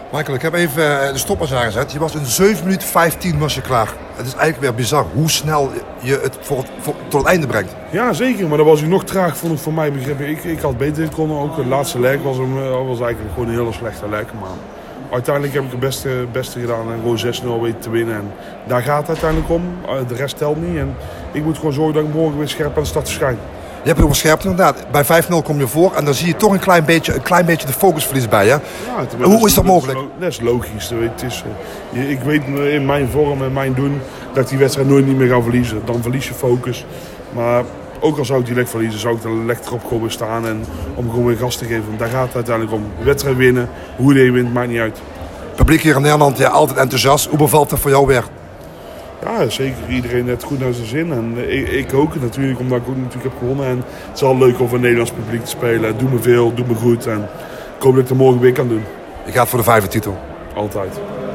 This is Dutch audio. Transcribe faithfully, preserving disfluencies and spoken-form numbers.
Michael, ik heb even de stopwatch aangezet. Je was in zeven minuten vijftien was je klaar. Het is eigenlijk weer bizar hoe snel je het voor het, voor, tot het einde brengt. Ja, zeker. Maar dat was ik nog traag, vond ik voor mij begrepen. Ik, ik had beter kunnen. Ook het laatste leg was, hem, was eigenlijk gewoon een hele slechte leg. Maar uiteindelijk heb ik het beste, beste gedaan en gewoon zes nul weten te winnen. En daar gaat het uiteindelijk om. De rest telt niet. En ik moet gewoon zorgen dat ik morgen weer scherp aan de start verschijn. Je hebt het over scherpte inderdaad. Bij vijf nul kom je voor en dan zie je toch een klein beetje, een klein beetje de focusverlies bij je. Ja, hoe is dat mogelijk? Dat is logisch. Het is, ik weet in mijn vorm en mijn doen dat ik die wedstrijd nooit niet meer ga verliezen. Dan verlies je focus. Maar ook al zou ik die leg verliezen, zou ik de leg erop gewoon staan en om gewoon weer gas te geven. Daar gaat het uiteindelijk om. De wedstrijd winnen, hoe je wint, maakt niet uit. Publiek hier in Nederland, ja, altijd enthousiast. Hoe bevalt dat voor jou weer? Ja, zeker. Iedereen heeft goed naar zijn zin. En ik, ik ook natuurlijk, omdat ik ook natuurlijk heb gewonnen. En het is al leuk om voor het Nederlands publiek te spelen. Doe me veel, doe me goed. En ik hoop dat ik het morgen weer kan doen. Je gaat voor de vijfde titel. Altijd.